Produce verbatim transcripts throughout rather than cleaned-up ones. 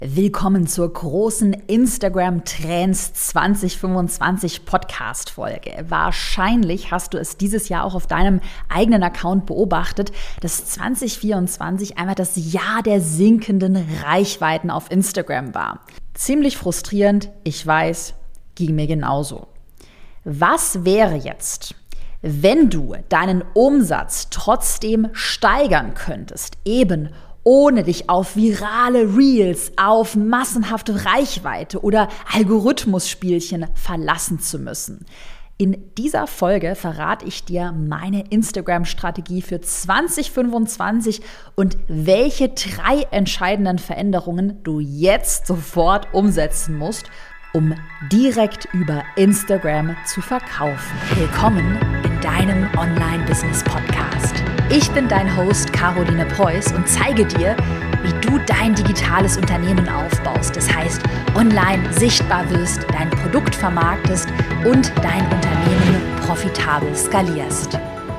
Willkommen zur großen Instagram Trends zwanzig fünfundzwanzig Podcast-Folge. Wahrscheinlich hast du es dieses Jahr auch auf deinem eigenen Account beobachtet, dass zwanzig vierundzwanzig einfach das Jahr der sinkenden Reichweiten auf Instagram war. Ziemlich frustrierend, ich weiß, ging mir genauso. Was wäre jetzt, wenn du deinen Umsatz trotzdem steigern könntest, eben ohne dich auf virale Reels, auf massenhafte Reichweite oder Algorithmusspielchen verlassen zu müssen? In dieser Folge verrate ich dir meine Instagram-Strategie für zwanzig fünfundzwanzig und welche drei entscheidenden Veränderungen du jetzt sofort umsetzen musst, um direkt über Instagram zu verkaufen. Willkommen in deinem Online-Business-Podcast. Ich bin dein Host Caroline Preuß und zeige dir, wie du dein digitales Unternehmen aufbaust. Das heißt, online sichtbar wirst, dein Produkt vermarktest und dein Unternehmen profitabel skalierst.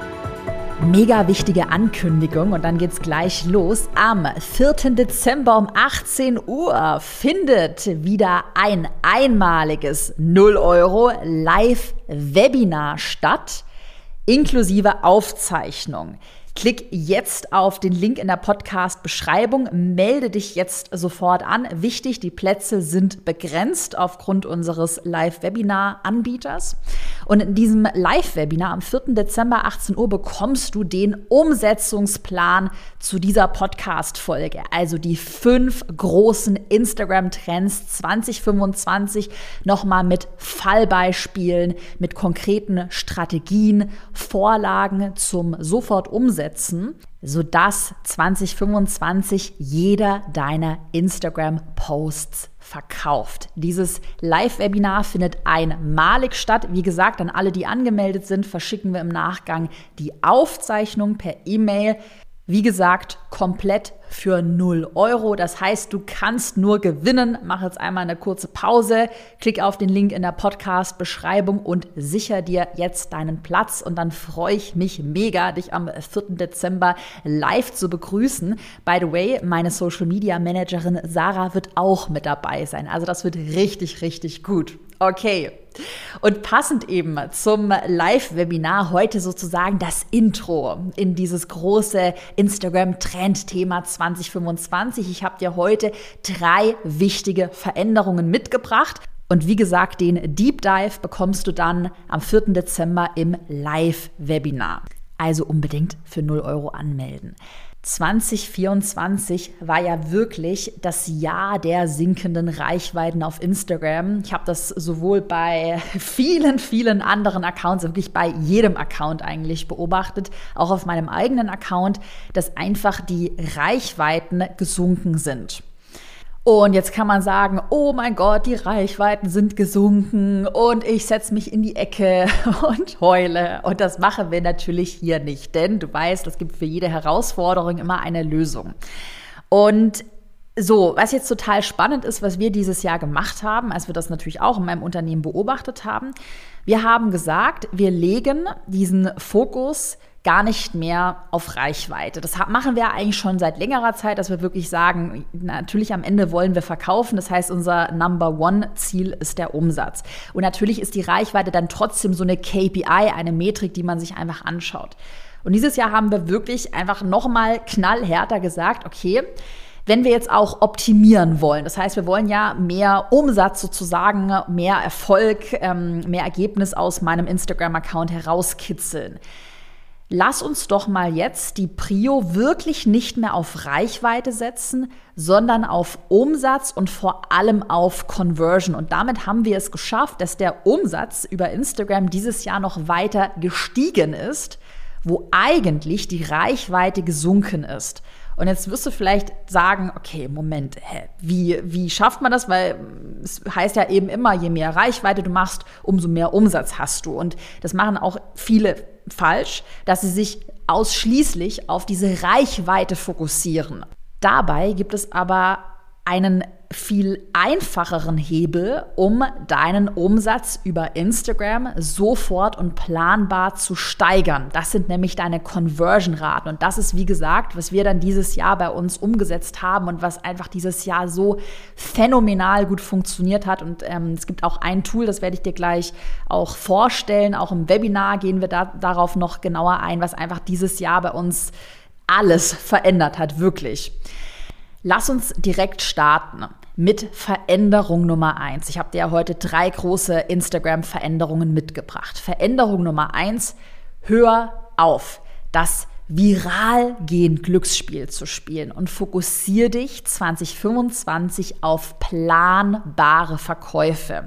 Mega wichtige Ankündigung und dann geht's gleich los. Am vierten Dezember um achtzehn Uhr findet wieder ein einmaliges null Euro Live-Webinar statt, inklusive Aufzeichnung. Klick jetzt auf den Link in der Podcast-Beschreibung, melde dich jetzt sofort an. Wichtig, die Plätze sind begrenzt aufgrund unseres Live-Webinar-Anbieters. Und in diesem Live-Webinar am vierten Dezember achtzehn Uhr bekommst du den Umsetzungsplan zu dieser Podcast-Folge. Also die fünf großen Instagram-Trends zwanzig fünfundzwanzig nochmal mit Fallbeispielen, mit konkreten Strategien, Vorlagen zum sofort Umsetzen, sodass zwanzig fünfundzwanzig jeder deiner Instagram-Posts verkauft. Dieses Live-Webinar findet einmalig statt. Wie gesagt, an alle, die angemeldet sind, verschicken wir im Nachgang die Aufzeichnung per E-Mail. Wie gesagt, komplett für null Euro. Das heißt, du kannst nur gewinnen. Mach jetzt einmal eine kurze Pause, klick auf den Link in der Podcast-Beschreibung und sicher dir jetzt deinen Platz. Und dann freue ich mich mega, dich am vierten Dezember live zu begrüßen. By the way, meine Social-Media-Managerin Sarah wird auch mit dabei sein. Also das wird richtig, richtig gut. Okay. Und passend eben zum Live-Webinar heute sozusagen das Intro in dieses große Instagram-Trend-Thema zwanzig fünfundzwanzig. Ich habe dir heute drei wichtige Veränderungen mitgebracht. Und wie gesagt, den Deep Dive bekommst du dann am vierten Dezember im Live-Webinar. Also unbedingt für null Euro anmelden. zwanzig vierundzwanzig war ja wirklich das Jahr der sinkenden Reichweiten auf Instagram. Ich habe das sowohl bei vielen, vielen anderen Accounts, wirklich bei jedem Account eigentlich beobachtet, auch auf meinem eigenen Account, dass einfach die Reichweiten gesunken sind. Und jetzt kann man sagen, oh mein Gott, die Reichweiten sind gesunken und ich setze mich in die Ecke und heule. Und das machen wir natürlich hier nicht, denn du weißt, es gibt für jede Herausforderung immer eine Lösung. Und so, was jetzt total spannend ist, was wir dieses Jahr gemacht haben, als wir das natürlich auch in meinem Unternehmen beobachtet haben, wir haben gesagt, wir legen diesen Fokus gar nicht mehr auf Reichweite. Das machen wir eigentlich schon seit längerer Zeit, dass wir wirklich sagen, natürlich am Ende wollen wir verkaufen. Das heißt, unser Number One Ziel ist der Umsatz. Und natürlich ist die Reichweite dann trotzdem so eine K P I, eine Metrik, die man sich einfach anschaut. Und dieses Jahr haben wir wirklich einfach nochmal knallhärter gesagt, okay, wenn wir jetzt auch optimieren wollen, das heißt, wir wollen ja mehr Umsatz sozusagen, mehr Erfolg, mehr Ergebnis aus meinem Instagram-Account herauskitzeln. Lass uns doch mal jetzt die Prio wirklich nicht mehr auf Reichweite setzen, sondern auf Umsatz und vor allem auf Conversion. Und damit haben wir es geschafft, dass der Umsatz über Instagram dieses Jahr noch weiter gestiegen ist, wo eigentlich die Reichweite gesunken ist. Und jetzt wirst du vielleicht sagen, okay, Moment, hä, wie, wie schafft man das? Weil es heißt ja eben immer, je mehr Reichweite du machst, umso mehr Umsatz hast du. Und das machen auch viele falsch, dass sie sich ausschließlich auf diese Reichweite fokussieren. Dabei gibt es aber einen viel einfacheren Hebel, um deinen Umsatz über Instagram sofort und planbar zu steigern. Das sind nämlich deine Conversion-Raten. Und das ist, wie gesagt, was wir dann dieses Jahr bei uns umgesetzt haben und was einfach dieses Jahr so phänomenal gut funktioniert hat. Und ähm, es gibt auch ein Tool, das werde ich dir gleich auch vorstellen. Auch im Webinar gehen wir da, darauf noch genauer ein, was einfach dieses Jahr bei uns alles verändert hat, wirklich. Lass uns direkt starten mit Veränderung Nummer eins. Ich habe dir ja heute drei große Instagram-Veränderungen mitgebracht. Veränderung Nummer eins, hör auf, das Viral-Gehen-Glücksspiel zu spielen und fokussiere dich zwanzig fünfundzwanzig auf planbare Verkäufe.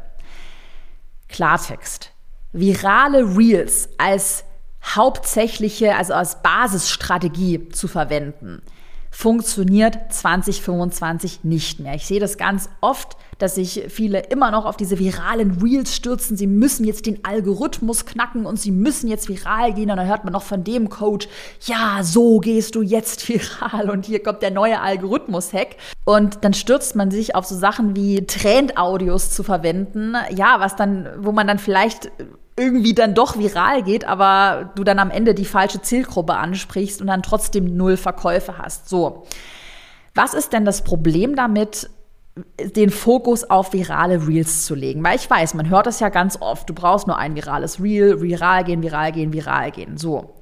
Klartext. Virale Reels als hauptsächliche, also als Basisstrategie zu verwenden, funktioniert zwanzig fünfundzwanzig nicht mehr. Ich sehe das ganz oft, dass sich viele immer noch auf diese viralen Reels stürzen. Sie müssen jetzt den Algorithmus knacken und sie müssen jetzt viral gehen. Und dann hört man noch von dem Coach, ja, so gehst du jetzt viral und hier kommt der neue Algorithmus-Hack. Und dann stürzt man sich auf so Sachen wie Trend-Audios zu verwenden, ja, was dann, wo man dann vielleicht irgendwie dann doch viral geht, aber du dann am Ende die falsche Zielgruppe ansprichst und dann trotzdem null Verkäufe hast. So, was ist denn das Problem damit, den Fokus auf virale Reels zu legen? Weil ich weiß, man hört das ja ganz oft, du brauchst nur ein virales Reel, viral gehen, viral gehen, viral gehen. So,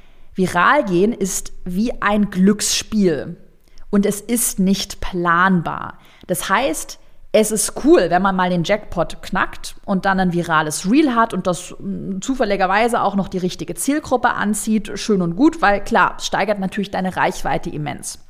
viral gehen ist wie ein Glücksspiel und es ist nicht planbar. Das heißt, es ist cool, wenn man mal den Jackpot knackt und dann ein virales Reel hat und das zufälligerweise auch noch die richtige Zielgruppe anzieht. Schön und gut, weil klar, es steigert natürlich deine Reichweite immens.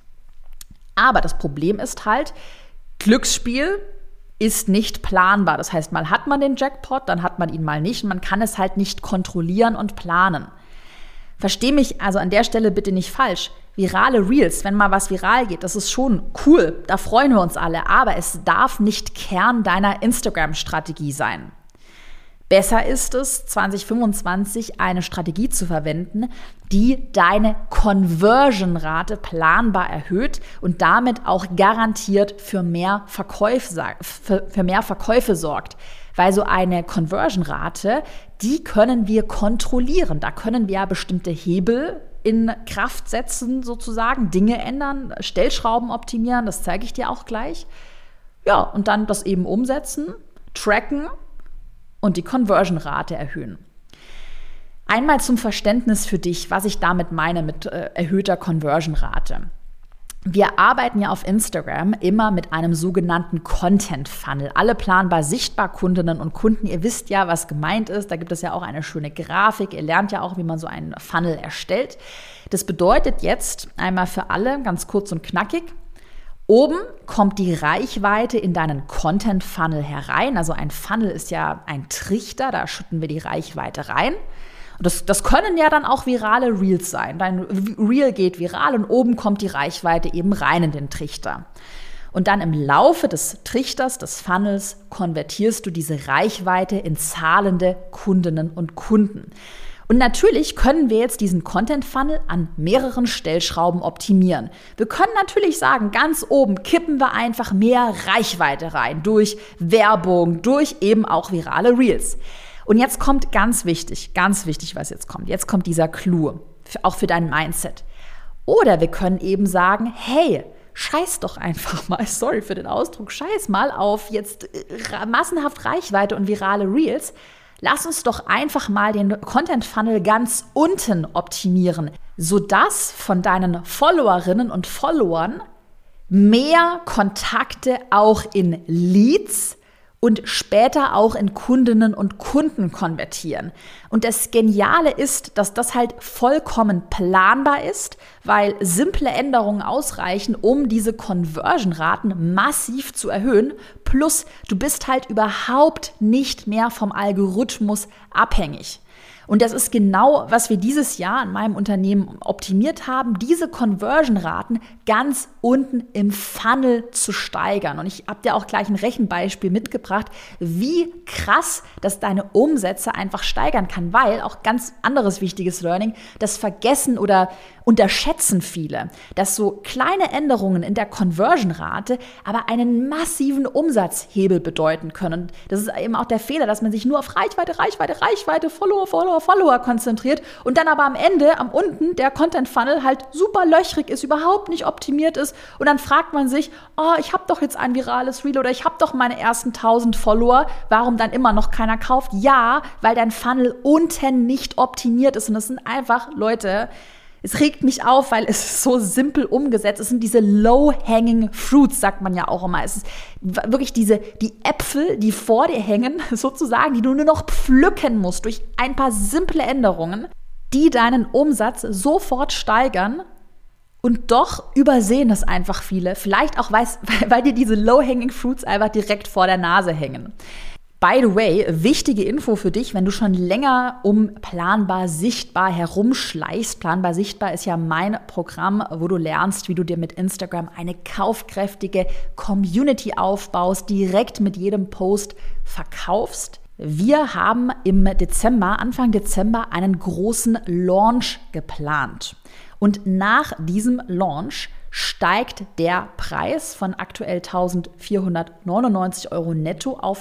Aber das Problem ist halt, Glücksspiel ist nicht planbar. Das heißt, mal hat man den Jackpot, dann hat man ihn mal nicht. Man kann es halt nicht kontrollieren und planen. Versteh mich also an der Stelle bitte nicht falsch. Virale Reels, wenn mal was viral geht, das ist schon cool, da freuen wir uns alle, aber es darf nicht Kern deiner Instagram-Strategie sein. Besser ist es, zwanzig fünfundzwanzig eine Strategie zu verwenden, die deine Conversion-Rate planbar erhöht und damit auch garantiert für mehr Verkäufe, für mehr Verkäufe sorgt. Weil so eine Conversion-Rate, die können wir kontrollieren. Da können wir ja bestimmte Hebel in Kraft setzen, sozusagen, Dinge ändern, Stellschrauben optimieren, das zeige ich dir auch gleich. Ja, und dann das eben umsetzen, tracken und die Conversion-Rate erhöhen. Einmal zum Verständnis für dich, was ich damit meine mit äh, erhöhter Conversion-Rate. Wir arbeiten ja auf Instagram immer mit einem sogenannten Content-Funnel. Alle planbar sichtbar Kundinnen und Kunden, ihr wisst ja, was gemeint ist. Da gibt es ja auch eine schöne Grafik. Ihr lernt ja auch, wie man so einen Funnel erstellt. Das bedeutet jetzt einmal für alle, ganz kurz und knackig, oben kommt die Reichweite in deinen Content-Funnel herein. Also ein Funnel ist ja ein Trichter, da schütten wir die Reichweite rein. Und das, das können ja dann auch virale Reels sein. Dein Reel geht viral und oben kommt die Reichweite eben rein in den Trichter. Und dann im Laufe des Trichters, des Funnels, konvertierst du diese Reichweite in zahlende Kundinnen und Kunden. Und natürlich können wir jetzt diesen Content-Funnel an mehreren Stellschrauben optimieren. Wir können natürlich sagen, ganz oben kippen wir einfach mehr Reichweite rein durch Werbung, durch eben auch virale Reels. Und jetzt kommt ganz wichtig, ganz wichtig, was jetzt kommt. Jetzt kommt dieser Clou, auch für dein Mindset. Oder wir können eben sagen, hey, scheiß doch einfach mal, sorry für den Ausdruck, scheiß mal auf jetzt massenhaft Reichweite und virale Reels. Lass uns doch einfach mal den Content-Funnel ganz unten optimieren, sodass von deinen Followerinnen und Followern mehr Kontakte auch in Leads und später auch in Kundinnen und Kunden konvertieren. Und das Geniale ist, dass das halt vollkommen planbar ist, weil simple Änderungen ausreichen, um diese Conversion-Raten massiv zu erhöhen. Plus, du bist halt überhaupt nicht mehr vom Algorithmus abhängig. Und das ist genau, was wir dieses Jahr in meinem Unternehmen optimiert haben, diese Conversion-Raten ganz unten im Funnel zu steigern. Und ich habe dir auch gleich ein Rechenbeispiel mitgebracht, wie krass das deine Umsätze einfach steigern kann, weil auch ganz anderes wichtiges Learning, das vergessen oder unterschätzen viele, dass so kleine Änderungen in der Conversion-Rate aber einen massiven Umsatzhebel bedeuten können. Das ist eben auch der Fehler, dass man sich nur auf Reichweite, Reichweite, Reichweite, Follower, Follower, Follower konzentriert und dann aber am Ende, am unten, der Content-Funnel halt super löchrig ist, überhaupt nicht optimiert ist und dann fragt man sich, oh, ich habe doch jetzt ein virales Reel oder ich habe doch meine ersten tausend Follower, warum dann immer noch keiner kauft? Ja, weil dein Funnel unten nicht optimiert ist und das sind einfach, Leute, es regt mich auf, weil es ist so simpel umgesetzt. Es sind diese low-hanging fruits, sagt man ja auch immer. Es ist wirklich diese, die Äpfel, die vor dir hängen, sozusagen, die du nur noch pflücken musst durch ein paar simple Änderungen, die deinen Umsatz sofort steigern. Und doch übersehen das einfach viele. Vielleicht auch, weil, weil dir diese low-hanging fruits einfach direkt vor der Nase hängen. By the way, wichtige Info für dich, wenn du schon länger um Planbar Sichtbar herumschleichst. Planbar Sichtbar ist ja mein Programm, wo du lernst, wie du dir mit Instagram eine kaufkräftige Community aufbaust, direkt mit jedem Post verkaufst. Wir haben im Dezember, Anfang Dezember, einen großen Launch geplant. Und nach diesem Launch steigt der Preis von aktuell eintausendvierhundertneunundneunzig Euro netto auf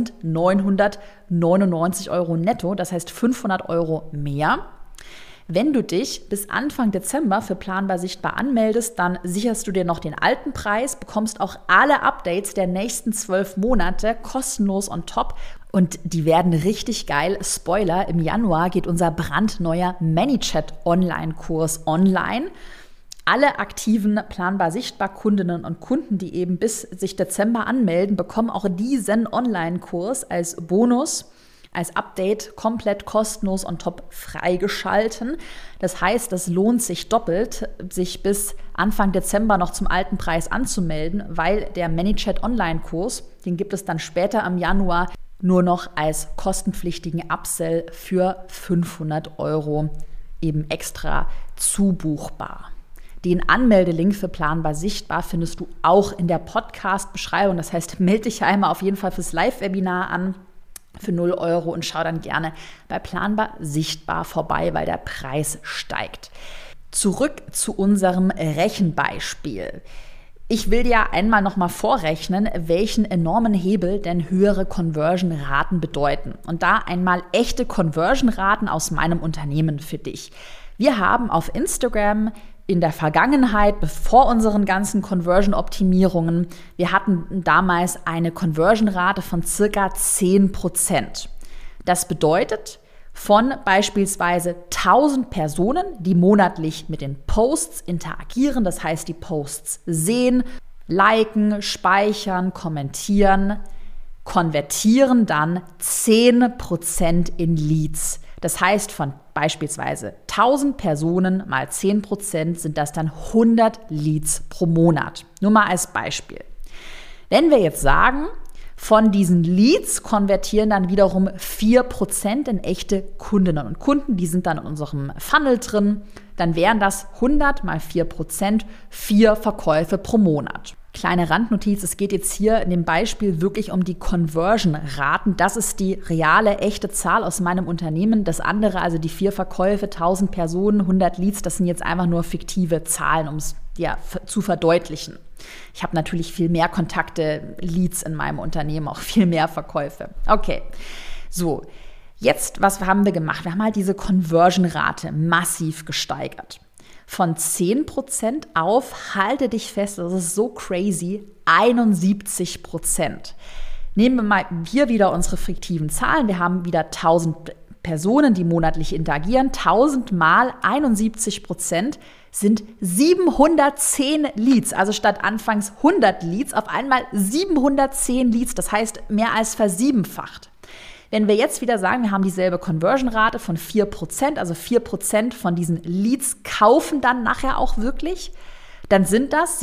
eintausendneunhundertneunundneunzig Euro netto, das heißt fünfhundert Euro mehr. Wenn du dich bis Anfang Dezember für Planbar Sichtbar anmeldest, dann sicherst du dir noch den alten Preis, bekommst auch alle Updates der nächsten zwölf Monate kostenlos on top und die werden richtig geil. Spoiler, im Januar geht unser brandneuer ManyChat-Online-Kurs online. Alle aktiven Planbar Sichtbar Kundinnen und Kunden, die eben bis sich Dezember anmelden, bekommen auch diesen Online-Kurs als Bonus, als Update komplett kostenlos on top freigeschalten. Das heißt, es lohnt sich doppelt, sich bis Anfang Dezember noch zum alten Preis anzumelden, weil der ManyChat Online-Kurs, den gibt es dann später im Januar nur noch als kostenpflichtigen Upsell für fünfhundert Euro eben extra zubuchbar. Den Anmeldelink für Planbar Sichtbar findest du auch in der Podcast-Beschreibung. Das heißt, melde dich einmal auf jeden Fall fürs Live-Webinar an für null Euro und schau dann gerne bei Planbar Sichtbar vorbei, weil der Preis steigt. Zurück zu unserem Rechenbeispiel. Ich will dir einmal nochmal vorrechnen, welchen enormen Hebel denn höhere Conversion-Raten bedeuten. Und da einmal echte Conversion-Raten aus meinem Unternehmen für dich. Wir haben auf Instagram in der Vergangenheit, bevor unseren ganzen Conversion-Optimierungen, wir hatten damals eine Conversion-Rate von circa zehn Prozent. Das bedeutet, von beispielsweise tausend Personen, die monatlich mit den Posts interagieren, das heißt, die Posts sehen, liken, speichern, kommentieren, konvertieren dann zehn Prozent in Leads. Das heißt, von beispielsweise tausend Personen mal zehn Prozent sind das dann hundert Leads pro Monat. Nur mal als Beispiel. Wenn wir jetzt sagen, von diesen Leads konvertieren dann wiederum vier Prozent in echte Kundinnen und Kunden, die sind dann in unserem Funnel drin, dann wären das hundert mal vier Prozent, vier Verkäufe pro Monat. Kleine Randnotiz, es geht jetzt hier in dem Beispiel wirklich um die Conversion-Raten. Das ist die reale, echte Zahl aus meinem Unternehmen. Das andere, also die vier Verkäufe, tausend Personen, hundert Leads, das sind jetzt einfach nur fiktive Zahlen, um es ja, zu verdeutlichen. Ich habe natürlich viel mehr Kontakte, Leads in meinem Unternehmen, auch viel mehr Verkäufe. Okay, so, jetzt, was haben wir gemacht? Wir haben halt diese Conversion-Rate massiv gesteigert. Von zehn Prozent auf, halte dich fest, das ist so crazy, einundsiebzig Prozent. Nehmen wir mal hier wieder unsere fiktiven Zahlen. Wir haben wieder tausend Personen, die monatlich interagieren. tausend mal einundsiebzig Prozent sind siebenhundertzehn Leads. Also statt anfangs hundert Leads, auf einmal siebenhundertzehn Leads. Das heißt, mehr als versiebenfacht. Wenn wir jetzt wieder sagen, wir haben dieselbe Conversion-Rate von vier Prozent, also vier Prozent von diesen Leads kaufen dann nachher auch wirklich, dann sind das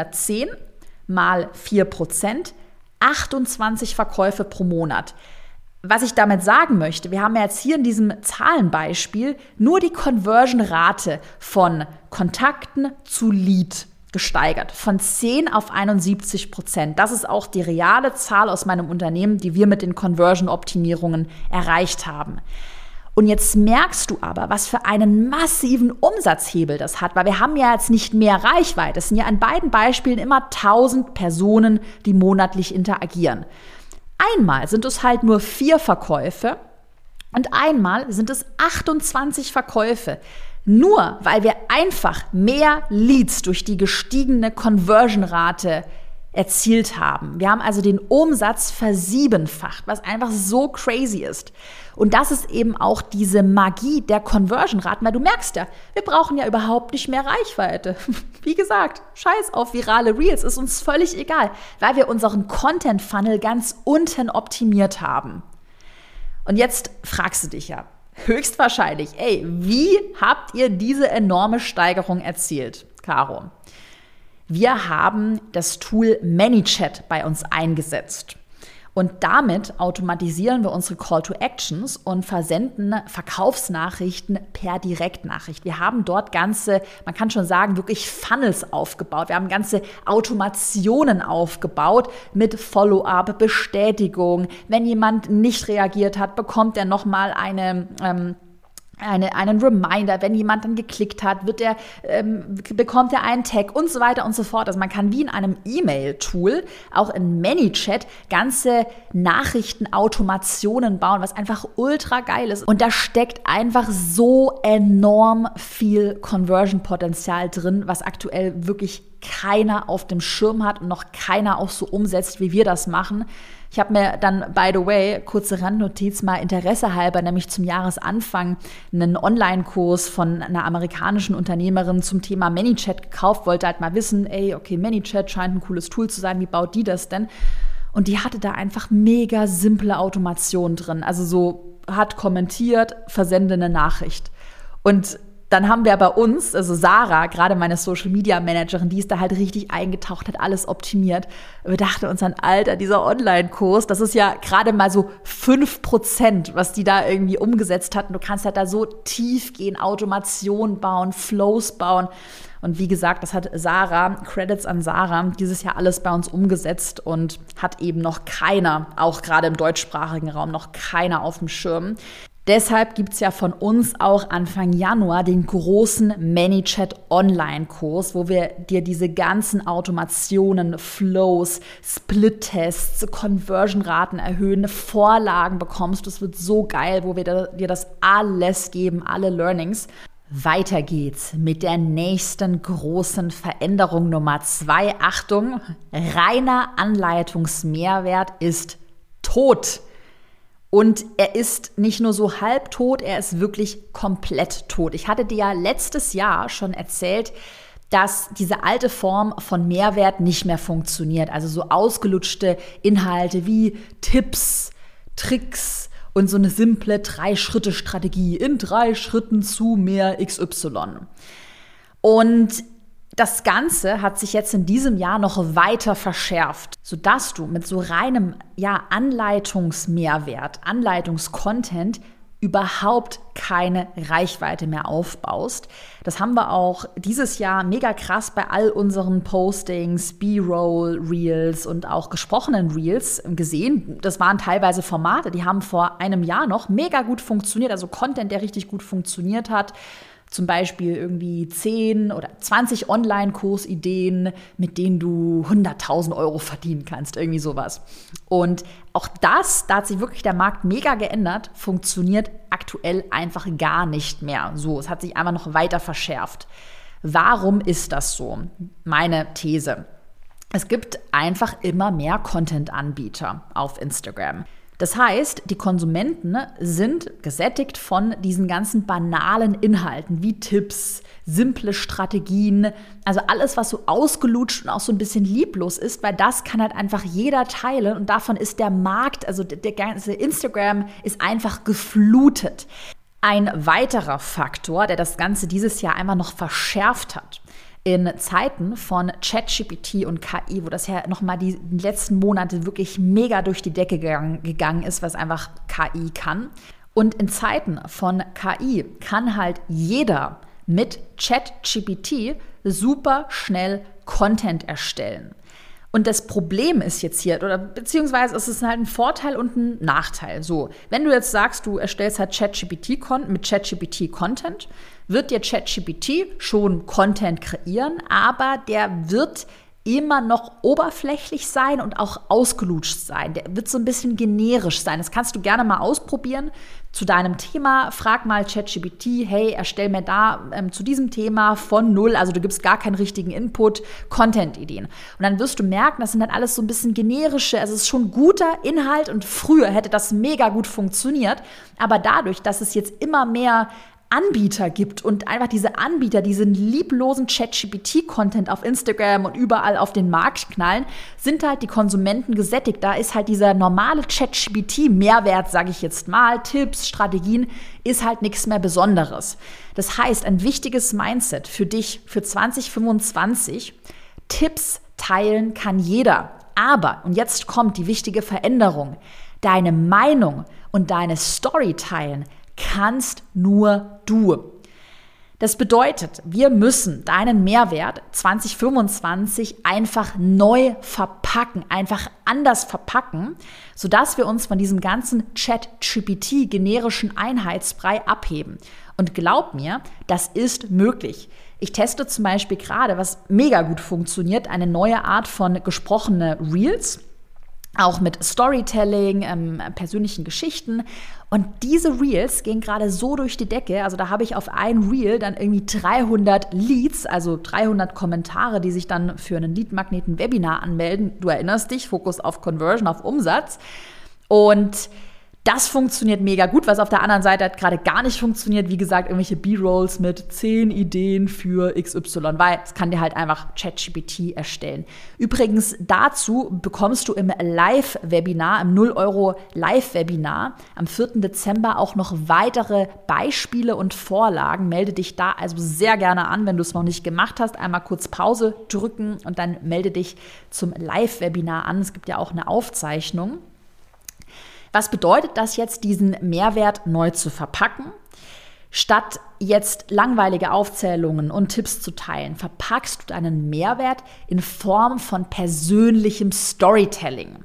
siebenhundertzehn mal vier Prozent, achtundzwanzig Verkäufe pro Monat. Was ich damit sagen möchte, wir haben ja jetzt hier in diesem Zahlenbeispiel nur die Conversion-Rate von Kontakten zu Lead gesteigert, von zehn auf einundsiebzig Prozent. Das ist auch die reale Zahl aus meinem Unternehmen, die wir mit den Conversion-Optimierungen erreicht haben. Und jetzt merkst du aber, was für einen massiven Umsatzhebel das hat, weil wir haben ja jetzt nicht mehr Reichweite. Es sind ja in beiden Beispielen immer tausend Personen, die monatlich interagieren. Einmal sind es halt nur vier Verkäufe und einmal sind es achtundzwanzig Verkäufe. Nur weil wir einfach mehr Leads durch die gestiegene Conversion-Rate erzielt haben. Wir haben also den Umsatz versiebenfacht, was einfach so crazy ist. Und das ist eben auch diese Magie der Conversion-Raten, weil du merkst ja, wir brauchen ja überhaupt nicht mehr Reichweite. Wie gesagt, scheiß auf virale Reels, ist uns völlig egal, weil wir unseren Content-Funnel ganz unten optimiert haben. Und jetzt fragst du dich ja, höchstwahrscheinlich, ey, wie habt ihr diese enorme Steigerung erzielt, Caro? Wir haben das Tool ManyChat bei uns eingesetzt. Und damit automatisieren wir unsere Call to Actions und versenden Verkaufsnachrichten per Direktnachricht. Wir haben dort ganze, man kann schon sagen, wirklich Funnels aufgebaut. Wir haben ganze Automationen aufgebaut mit Follow-up, Bestätigung. Wenn jemand nicht reagiert hat, bekommt er nochmal eine ähm, Eine, einen Reminder, wenn jemand dann geklickt hat, wird er, ähm, bekommt er einen Tag und so weiter und so fort. Also man kann wie in einem E-Mail-Tool, auch in ManyChat, ganze Nachrichtenautomationen bauen, was einfach ultra geil ist. Und da steckt einfach so enorm viel Conversion-Potenzial drin, was aktuell wirklich keiner auf dem Schirm hat und noch keiner auch so umsetzt, wie wir das machen. Ich habe mir dann, by the way, kurze Randnotiz, mal Interesse halber, nämlich zum Jahresanfang einen Online-Kurs von einer amerikanischen Unternehmerin zum Thema ManyChat gekauft, wollte halt mal wissen, ey, okay, ManyChat scheint ein cooles Tool zu sein, wie baut die das denn? Und die hatte da einfach mega simple Automation drin, also so hat kommentiert, versende eine Nachricht. Und dann haben wir bei uns, also Sarah, gerade meine Social-Media-Managerin, die ist da halt richtig eingetaucht, hat alles optimiert. Wir dachten uns dann, Alter, dieser Online-Kurs, das ist ja gerade mal so fünf Prozent, was die da irgendwie umgesetzt hatten. Du kannst halt da so tief gehen, Automation bauen, Flows bauen. Und wie gesagt, das hat Sarah, Credits an Sarah, dieses Jahr alles bei uns umgesetzt und hat eben noch keiner, auch gerade im deutschsprachigen Raum, noch keiner auf dem Schirm. Deshalb gibt es ja von uns auch Anfang Januar den großen ManyChat Online-Kurs, wo wir dir diese ganzen Automationen, Flows, Split-Tests, Conversion-Raten erhöhen, Vorlagen bekommst. Das wird so geil, wo wir dir das alles geben, alle Learnings. Weiter geht's mit der nächsten großen Veränderung Nummer zwei. Achtung, reiner Anleitungsmehrwert ist tot. Und er ist nicht nur so halbtot, er ist wirklich komplett tot. Ich hatte dir ja letztes Jahr schon erzählt, dass diese alte Form von Mehrwert nicht mehr funktioniert. Also so ausgelutschte Inhalte wie Tipps, Tricks und so eine simple Drei-Schritte-Strategie in drei Schritten zu mehr X Y. Und das Ganze hat sich jetzt in diesem Jahr noch weiter verschärft, sodass du mit so reinem ja, Anleitungsmehrwert, Anleitungscontent überhaupt keine Reichweite mehr aufbaust. Das haben wir auch dieses Jahr mega krass bei all unseren Postings, B-Roll, Reels und auch gesprochenen Reels gesehen. Das waren teilweise Formate, die haben vor einem Jahr noch mega gut funktioniert, also Content, der richtig gut funktioniert hat. Zum Beispiel irgendwie zehn oder zwanzig Online-Kursideen, mit denen du hunderttausend Euro verdienen kannst, irgendwie sowas. Und auch das, da hat sich wirklich der Markt mega geändert, funktioniert aktuell einfach gar nicht mehr. So, es hat sich einfach noch weiter verschärft. Warum ist das so? Meine These. Es gibt einfach immer mehr Content-Anbieter auf Instagram. Das heißt, die Konsumenten sind gesättigt von diesen ganzen banalen Inhalten wie Tipps, simple Strategien, also alles, was so ausgelutscht und auch so ein bisschen lieblos ist, weil das kann halt einfach jeder teilen und davon ist der Markt, also der ganze Instagram ist einfach geflutet. Ein weiterer Faktor, der das Ganze dieses Jahr einfach noch verschärft hat, In Zeiten von ChatGPT und K I, wo das ja nochmal die letzten Monate wirklich mega durch die Decke gegangen, gegangen ist, was einfach K I kann. Und in Zeiten von K I kann halt jeder mit ChatGPT super schnell Content erstellen. Und das Problem ist jetzt hier, oder beziehungsweise es ist halt ein Vorteil und ein Nachteil. So, wenn du jetzt sagst, du erstellst halt ChatGPT mit ChatGPT Content, wird dir ChatGPT schon Content kreieren, aber der wird immer noch oberflächlich sein und auch ausgelutscht sein. Der wird so ein bisschen generisch sein. Das kannst du gerne mal ausprobieren zu deinem Thema. Frag mal ChatGPT, hey, erstell mir da ähm, zu diesem Thema von null, also du gibst gar keinen richtigen Input, Content-Ideen. Und dann wirst du merken, das sind dann alles so ein bisschen generische, also es ist schon guter Inhalt und früher hätte das mega gut funktioniert, aber dadurch, dass es jetzt immer mehr Anbieter gibt und einfach diese Anbieter diesen lieblosen ChatGPT-Content auf Instagram und überall auf den Markt knallen, sind halt die Konsumenten gesättigt. Da ist halt dieser normale ChatGPT-Mehrwert, sage ich jetzt mal, Tipps, Strategien, ist halt nichts mehr Besonderes. Das heißt, ein wichtiges Mindset für dich für zwanzig fünfundzwanzig, Tipps teilen kann jeder. Aber, und jetzt kommt die wichtige Veränderung, deine Meinung und deine Story teilen kannst nur du. Das bedeutet, wir müssen deinen Mehrwert zwanzig fünfundzwanzig einfach neu verpacken, einfach anders verpacken, sodass wir uns von diesem ganzen ChatGPT-generischen Einheitsbrei abheben. Und glaub mir, das ist möglich. Ich teste zum Beispiel gerade, was mega gut funktioniert, eine neue Art von gesprochene Reels, auch mit Storytelling, ähm, persönlichen Geschichten. Und diese Reels gehen gerade so durch die Decke. Also da habe ich auf ein Reel dann irgendwie dreihundert Leads, also dreihundert Kommentare, die sich dann für einen Lead-Magneten-Webinar anmelden. Du erinnerst dich, Fokus auf Conversion, auf Umsatz. Und das funktioniert mega gut, was auf der anderen Seite halt gerade gar nicht funktioniert. Wie gesagt, irgendwelche B-Rolls mit zehn Ideen für X Y, weil es kann dir halt einfach ChatGPT erstellen. Übrigens dazu bekommst du im Live-Webinar, im null Euro Live-Webinar am vierten Dezember auch noch weitere Beispiele und Vorlagen. Melde dich da also sehr gerne an, wenn du es noch nicht gemacht hast. Einmal kurz Pause drücken und dann melde dich zum Live-Webinar an. Es gibt ja auch eine Aufzeichnung. Was bedeutet das jetzt, diesen Mehrwert neu zu verpacken? Statt jetzt langweilige Aufzählungen und Tipps zu teilen, verpackst du deinen Mehrwert in Form von persönlichem Storytelling.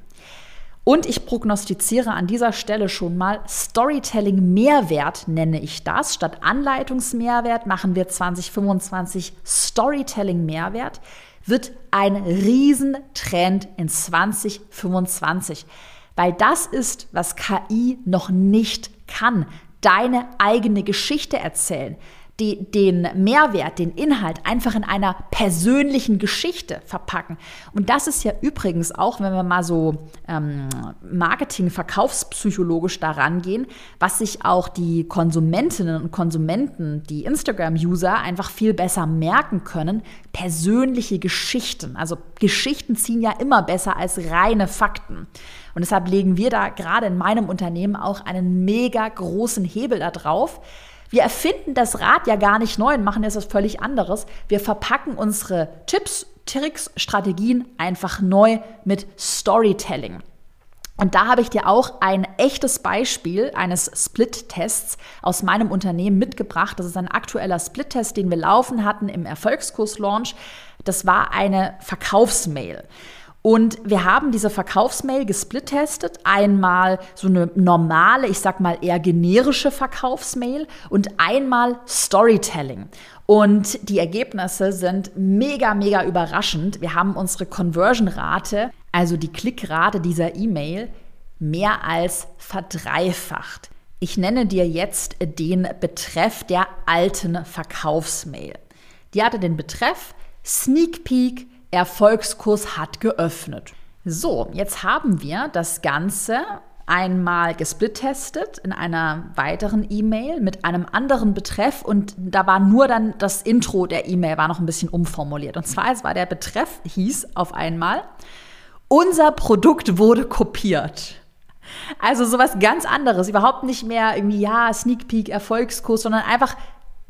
Und ich prognostiziere an dieser Stelle schon mal, Storytelling-Mehrwert nenne ich das. Statt Anleitungsmehrwert machen wir zwanzig fünfundzwanzig Storytelling-Mehrwert. Wird ein Riesentrend in zwanzig fünfundzwanzig. Weil das ist, was K I noch nicht kann. Deine eigene Geschichte erzählen, die, den Mehrwert, den Inhalt einfach in einer persönlichen Geschichte verpacken. Und das ist ja übrigens auch, wenn wir mal so ähm, Marketing-, verkaufspsychologisch daran gehen, was sich auch die Konsumentinnen und Konsumenten, die Instagram-User einfach viel besser merken können, persönliche Geschichten. Also Geschichten ziehen ja immer besser als reine Fakten. Und deshalb legen wir da gerade in meinem Unternehmen auch einen mega großen Hebel da drauf. Wir erfinden das Rad ja gar nicht neu und machen jetzt was völlig anderes. Wir verpacken unsere Tipps, Tricks, Strategien einfach neu mit Storytelling. Und da habe ich dir auch ein echtes Beispiel eines Split-Tests aus meinem Unternehmen mitgebracht. Das ist ein aktueller Split-Test, den wir laufen hatten im Erfolgskurs-Launch. Das war eine Verkaufsmail. Und wir haben diese Verkaufsmail gesplittestet. Einmal so eine normale, ich sag mal eher generische Verkaufsmail und einmal Storytelling. Und die Ergebnisse sind mega, mega überraschend. Wir haben unsere Conversion-Rate, also die Klickrate dieser E-Mail, mehr als verdreifacht. Ich nenne dir jetzt den Betreff der alten Verkaufsmail. Die hatte den Betreff Sneak Peek, Erfolgskurs hat geöffnet. So, jetzt haben wir das Ganze einmal gesplittestet in einer weiteren E-Mail mit einem anderen Betreff und da war nur dann das Intro der E-Mail war noch ein bisschen umformuliert. Und zwar, es war der Betreff, hieß auf einmal, unser Produkt wurde kopiert. Also sowas ganz anderes, überhaupt nicht mehr irgendwie, ja, Sneak Peek, Erfolgskurs, sondern einfach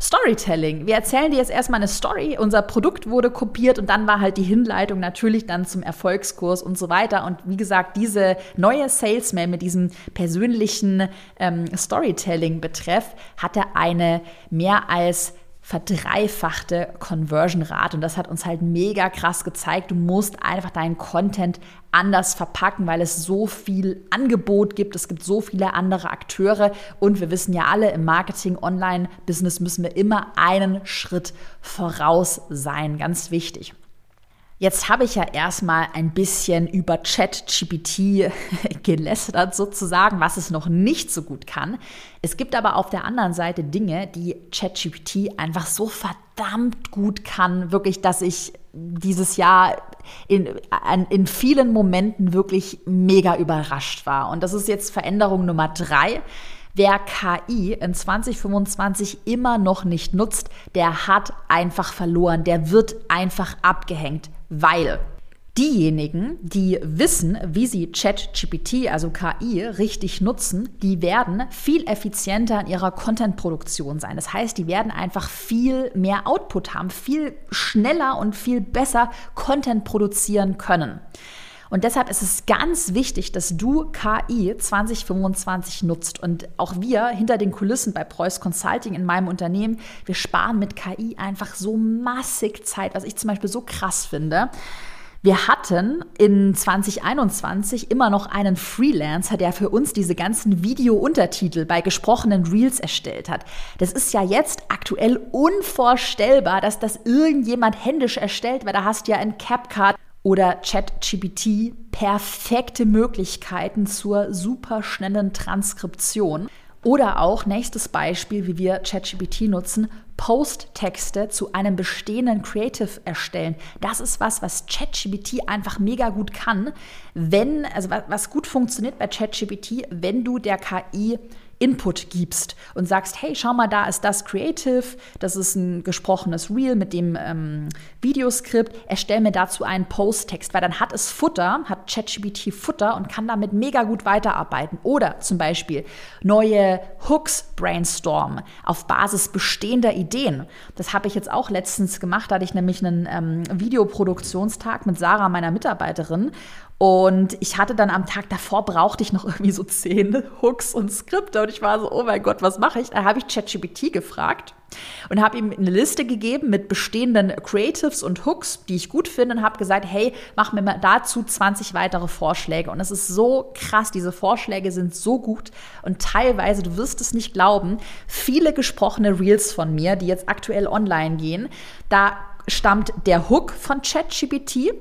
Storytelling. Wir erzählen dir jetzt erstmal eine Story, unser Produkt wurde kopiert und dann war halt die Hinleitung natürlich dann zum Erfolgskurs und so weiter. Und wie gesagt, diese neue Salesman mit diesem persönlichen ähm, Storytelling-Betreff hatte eine mehr als verdreifachte Conversion-Rate und das hat uns halt mega krass gezeigt, du musst einfach deinen Content anders verpacken, weil es so viel Angebot gibt, es gibt so viele andere Akteure und wir wissen ja alle, im Marketing, Online-Business müssen wir immer einen Schritt voraus sein, ganz wichtig. Jetzt habe ich ja erstmal ein bisschen über ChatGPT gelästert sozusagen, was es noch nicht so gut kann. Es gibt aber auf der anderen Seite Dinge, die ChatGPT einfach so verdammt gut kann, wirklich, dass ich dieses Jahr in, in vielen Momenten wirklich mega überrascht war. Und das ist jetzt Veränderung Nummer drei. Wer K I in zwanzig fünfundzwanzig immer noch nicht nutzt, der hat einfach verloren, der wird einfach abgehängt, weil diejenigen, die wissen, wie sie ChatGPT, also K I, richtig nutzen, die werden viel effizienter in ihrer Content-Produktion sein. Das heißt, die werden einfach viel mehr Output haben, viel schneller und viel besser Content produzieren können. Und deshalb ist es ganz wichtig, dass du K I zwanzig fünfundzwanzig nutzt. Und auch wir hinter den Kulissen bei Preuß Consulting in meinem Unternehmen, wir sparen mit K I einfach so massig Zeit, was ich zum Beispiel so krass finde. Wir hatten in zwanzig einundzwanzig immer noch einen Freelancer, der für uns diese ganzen Video-Untertitel bei gesprochenen Reels erstellt hat. Das ist ja jetzt aktuell unvorstellbar, dass das irgendjemand händisch erstellt, weil da hast du ja in CapCut oder ChatGPT perfekte Möglichkeiten zur superschnellen Transkription. Oder auch, nächstes Beispiel, wie wir ChatGPT nutzen, Posttexte zu einem bestehenden Creative erstellen. Das ist was, was ChatGPT einfach mega gut kann, wenn, also was gut funktioniert bei ChatGPT, wenn du der K I Input gibst und sagst, hey, schau mal, da ist das Creative, das ist ein gesprochenes Reel mit dem ähm, Videoskript, erstell mir dazu einen Posttext, weil dann hat es Futter, hat ChatGPT Futter und kann damit mega gut weiterarbeiten. Oder zum Beispiel neue Hooks brainstormen auf Basis bestehender Ideen. Das habe ich jetzt auch letztens gemacht, da hatte ich nämlich einen ähm, Videoproduktionstag mit Sarah, meiner Mitarbeiterin. Und ich hatte dann am Tag davor, brauchte ich noch irgendwie so zehn Hooks und Skripte. Und ich war so, oh mein Gott, was mache ich? Da habe ich ChatGPT gefragt und habe ihm eine Liste gegeben mit bestehenden Creatives und Hooks, die ich gut finde, und habe gesagt, hey, mach mir mal dazu zwanzig weitere Vorschläge. Und es ist so krass, diese Vorschläge sind so gut. Und teilweise, du wirst es nicht glauben, viele gesprochene Reels von mir, die jetzt aktuell online gehen, da stammt der Hook von ChatGPT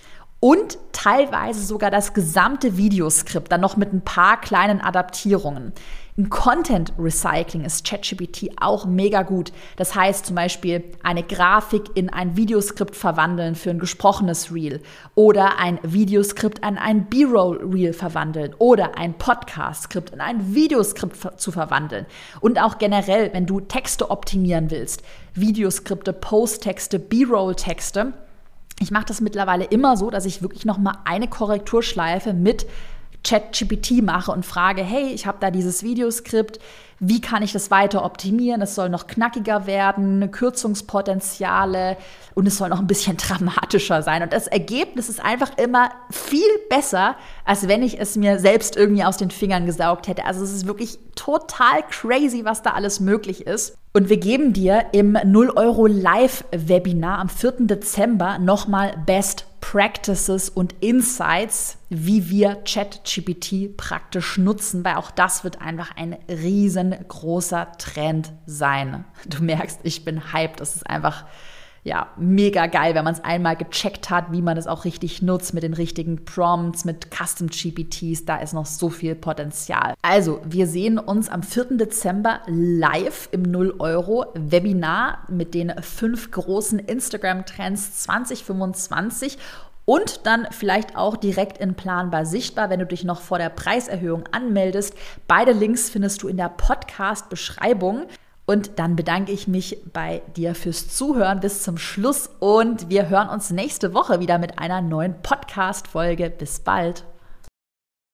und teilweise sogar das gesamte Videoskript, dann noch mit ein paar kleinen Adaptierungen. Im Content Recycling ist ChatGPT auch mega gut. Das heißt zum Beispiel eine Grafik in ein Videoskript verwandeln für ein gesprochenes Reel oder ein Videoskript in ein B-Roll-Reel verwandeln oder ein Podcast-Skript in ein Videoskript ver- zu verwandeln. Und auch generell, wenn du Texte optimieren willst, Videoskripte, Posttexte, B-Roll-Texte. Ich mache das mittlerweile immer so, dass ich wirklich noch mal eine Korrekturschleife mit ChatGPT mache und frage, hey, ich habe da dieses Videoskript, wie kann ich das weiter optimieren? Es soll noch knackiger werden, Kürzungspotenziale und es soll noch ein bisschen dramatischer sein. Und das Ergebnis ist einfach immer viel besser, als wenn ich es mir selbst irgendwie aus den Fingern gesaugt hätte. Also es ist wirklich total crazy, was da alles möglich ist. Und wir geben dir im null Euro Live-Webinar am vierten Dezember nochmal Best Practices und Insights, wie wir ChatGPT praktisch nutzen, weil auch das wird einfach ein riesengroßer Trend sein. Du merkst, ich bin hyped. Das ist einfach ja mega geil, wenn man es einmal gecheckt hat, wie man es auch richtig nutzt mit den richtigen Prompts, mit Custom G P Ts. Da ist noch so viel Potenzial. Also, wir sehen uns am vierten Dezember live im null Euro Webinar mit den fünf großen Instagram-Trends zwanzig fünfundzwanzig. Und dann vielleicht auch direkt in Planbar sichtbar, wenn du dich noch vor der Preiserhöhung anmeldest. Beide Links findest du in der Podcast-Beschreibung. Und dann bedanke ich mich bei dir fürs Zuhören bis zum Schluss. Und wir hören uns nächste Woche wieder mit einer neuen Podcast-Folge. Bis bald.